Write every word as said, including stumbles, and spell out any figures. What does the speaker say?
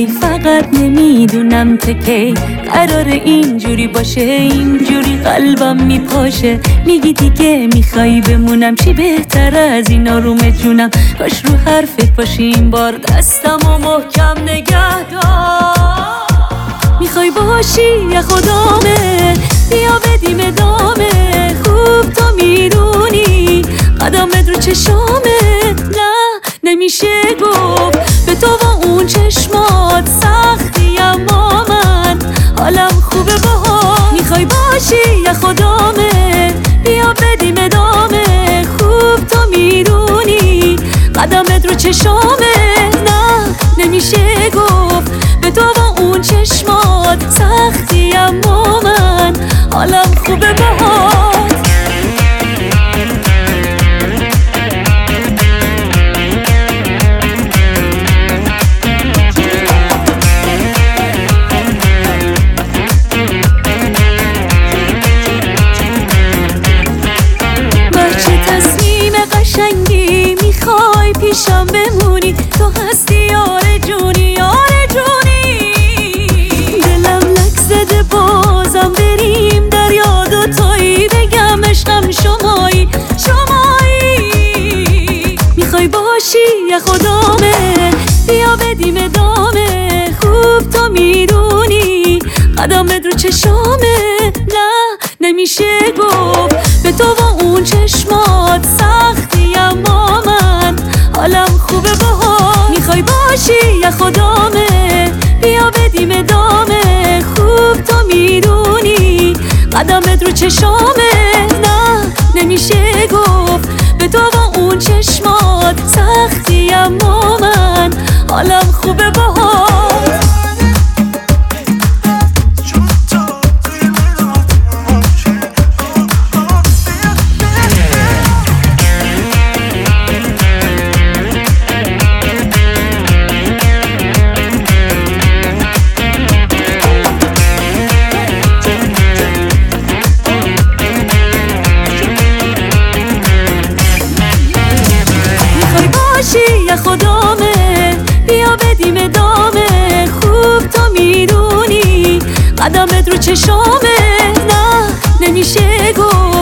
ولی فقط نمیدونم که کی قرار اینجوری باشه، اینجوری قلبم میپاشه. میگی دیگه میخوای بمونم، چی بهتر از این آروم جونم. کاش رو حرفت باشی این بار، دستم و محکم نگه دار. میخوای باشی یا خدامه، بیا بدیم ادامه. خوب تو میدونی قدمت رو چشامه. نه نمیشه گفت به تو و اون چشمات سختی، اما من حالم خوبه باهات. میخوای باشی یا خدامه، بیا بدیم ادامه. خوب تو میدونی قدمت رو چشامه. نه نمیشه گفت به تو و اون چشمات سختی، اما من حالم خوبه باهات. پیشم بمونی تو هستی آرزونی، آرزونی. دلم لک زده بازم بریم دریا دوتایی، بگم عشقم شمایی، شمایی. میخوای باشی یا خدامه، بیا بدیم ادامه. خوب تو میدونی قدمت رو چشامه. نه نمیشه گفت به تو و اون چشمات سختی، اما من حالم خوبه باهات. میخوای باشی یا خدامه، بیا بدیم ادامه. خوب تو میدونی قدمت رو چشامه. نه نمیشه گفت به تو و اون چشمات سختی، اما من حالم خوبه باهات. یا خدامه، بیا بدیم ادامه. خوب تو میدونی قدمت رو چشامه. نه نمیشه گفت